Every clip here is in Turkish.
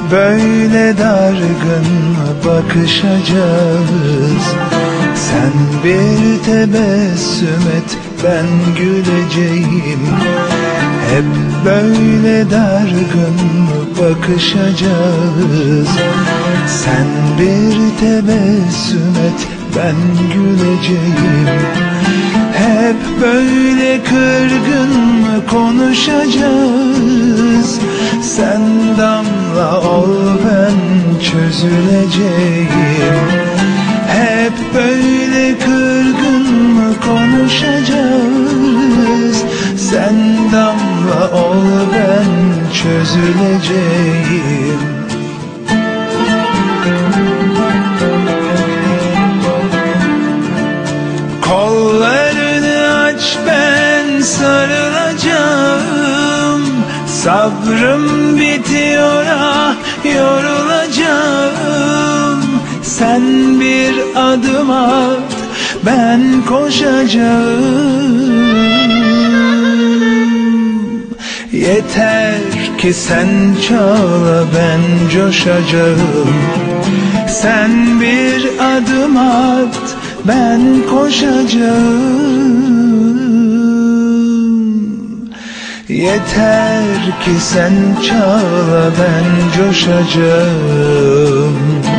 böyle dargın mı bakışacağız? Sen bir tebessüm et, ben güleceğim. Hep böyle dargın mı bakışacağız? Sen bir tebessüm et, ben güleceğim. Hep böyle kırgın mı konuşacağız? Sen damla ol, ben çözüleceğim. Hep böyle kırgın mı konuşacağız? Sen damla ol, ben çözüleceğim. Kollarını aç, ben sarılacağım. Sabrım bitiyor, ah yorulacağım. Sen bir adım at, ben koşacağım. Yeter ki sen çağla, ben coşacağım. Sen bir adım at, ben koşacağım. Yeter ki sen çağla, ben coşacağım.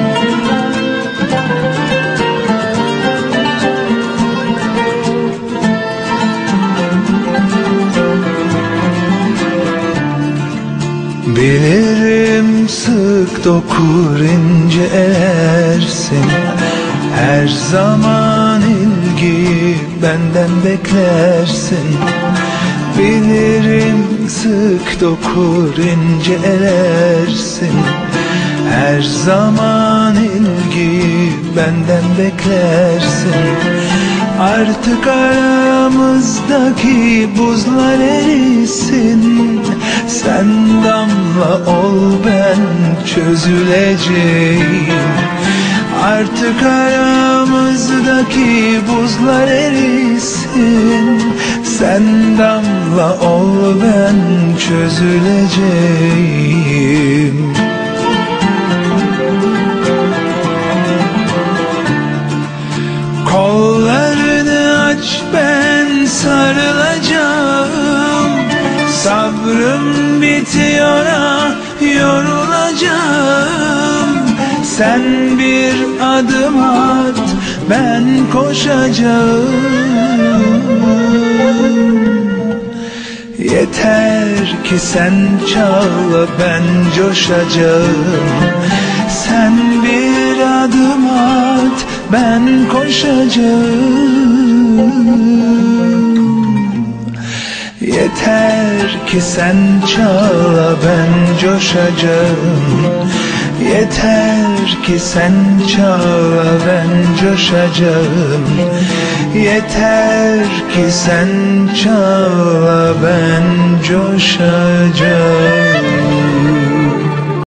Bilirim sık dokur, ince elersin. Her zaman ilgiyi benden beklersin. Bilirim sık dokur, ince elersin. Her zaman ilgiyi benden beklersin. Artık aramızdaki buzlar erisin. Sen damla ol, ben çözüleceğim. Artık aramızdaki buzlar erisin. Sen damla ol, ben çözüleceğim. Kollarını aç, ben sarılacağım. Sabrım bitiyor, ah yorulacağım. Sen bir adım at, ben koşacağım. Yeter ki sen çağla, ben coşacağım. Sen bir adım at, ben koşacağım. Yeter ki sen çağla, ben coşacağım. Yeter ki sen çağla, ben coşacağım. Yeter ki sen çağla, ben coşacağım.